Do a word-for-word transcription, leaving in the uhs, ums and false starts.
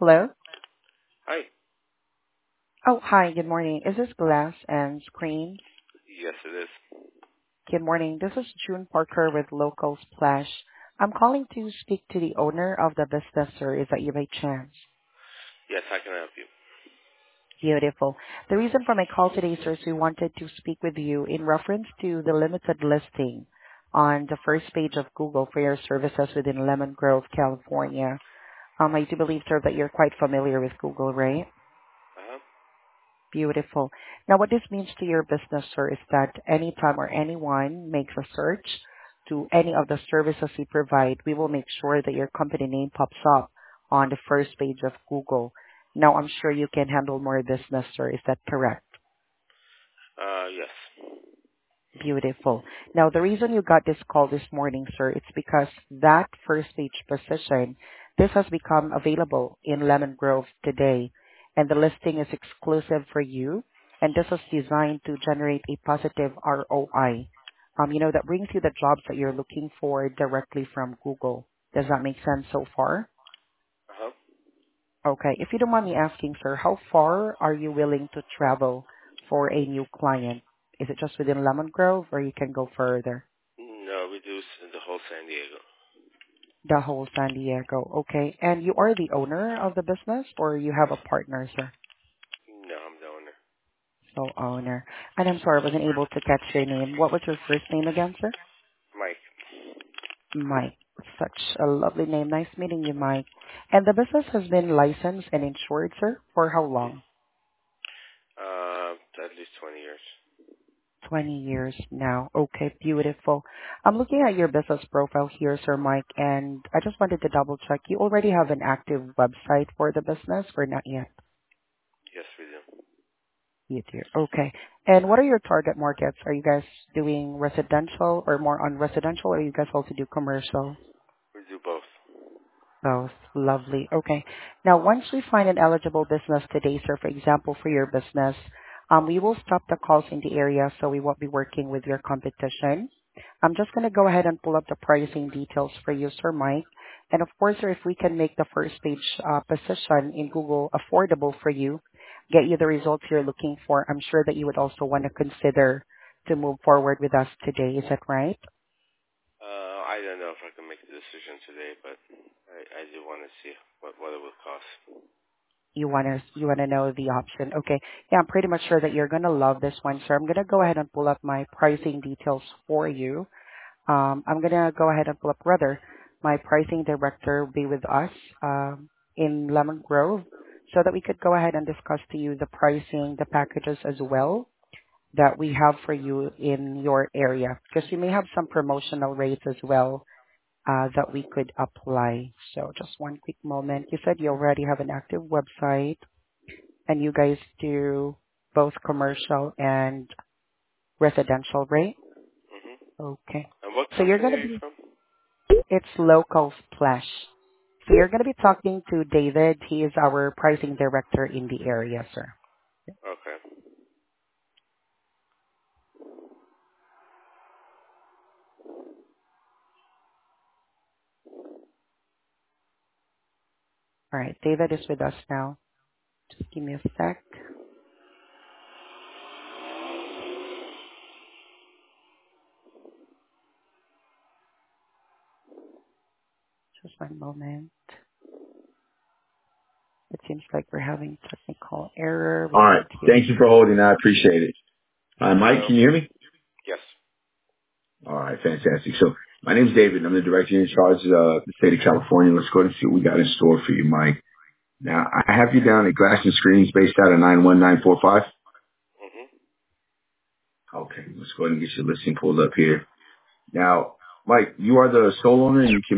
Hello? Hi. Oh, hi. Good morning. Is this Glass and Screens? Yes, it is. Good morning. This is June Parker with Local Splash. I'm calling to speak to the owner of the business, sir. Is that you by chance? Yes, how can I help you? Beautiful. The reason for my call today, sir, is we wanted to speak with you in reference to the limited listing on the first page of Google for your services within Lemon Grove, California. Um, I do believe, sir, that you're quite familiar with Google, right? Uh-huh. Beautiful. Now, what this means to your business, sir, is that anytime or anyone makes a search to any of the services you provide, we will make sure that your company name pops up on the first page of Google. Now, I'm sure you can handle more business, sir. Is that correct? Uh, yes. Beautiful. Now, the reason you got this call this morning, sir, it's because that first page position, this has become available in Lemon Grove today, and the listing is exclusive for you, and this is designed to generate a positive R O I. Um, you know, that brings you the jobs that you're looking for directly from Google. Does that make sense so far? Uh-huh. Okay. If you don't mind me asking, sir, how far are you willing to travel for a new client? Is it just within Lemon Grove, or you can go further? No, we do s- the whole San Diego. The whole San Diego. Okay. And you are the owner of the business, or you have a partner, sir? No, I'm the owner. So owner. And I'm sorry, I wasn't able to catch your name. What was your first name again, sir? Mike. Mike. Such a lovely name. Nice meeting you, Mike. And the business has been licensed and insured, sir, for how long? Uh, at least twenty years. twenty years now. Okay, beautiful. I'm looking at your business profile here, Sir Mike, and I just wanted to double check. You already have an active website for the business or not yet? Yes, we do. You do. Okay. And what are your target markets? Are you guys doing residential or more on residential, or you guys also do commercial? We do both. Both. Lovely. Okay. Now, once we find an eligible business today, sir, for example, for your business, um, we will stop the calls in the area so we won't be working with your competition. I'm just going to go ahead and pull up the pricing details for you, Sir Mike. And of course, sir, if we can make the first page uh, position in Google affordable for you, get you the results you're looking for, I'm sure that you would also want to consider to move forward with us today. Is that right? Uh, I don't know if I can make the decision today, but I, I do want to see what, what it will cost. You want to you want to know the option. Okay. Yeah, I'm pretty much sure that you're going to love this one, sir. I'm going to go ahead and pull up my pricing details for you. Um, I'm going to go ahead and pull up, rather, my pricing director will be with us um, in Lemon Grove so that we could go ahead and discuss to you the pricing, the packages as well that we have for you in your area, because we may have some promotional rates as well uh, that we could apply. So just one quick moment. You said you already have an active website and you guys do both commercial and residential, right? Mm-hmm. Okay. And what So you're company going to are you be, from? it's Local Splash. So you're going to be talking to David. He is our pricing director in the area, sir. Okay. All right. David is with us now. Just give me a sec. Just one moment. It seems like we're having technical error. We All right. can't hear. Thank you for holding. I appreciate it. Uh, Mike, Hello? can you hear me? Yes. All right. Fantastic. So my name's David. I'm the director in charge of uh, the state of California. Let's go ahead and see what we got in store for you, Mike. Now, I have you down at Glass and Screens based out of nine one nine four five. Mm-hmm. Okay. Let's go ahead and get your listing pulled up here. Now, Mike, you are the sole owner and you can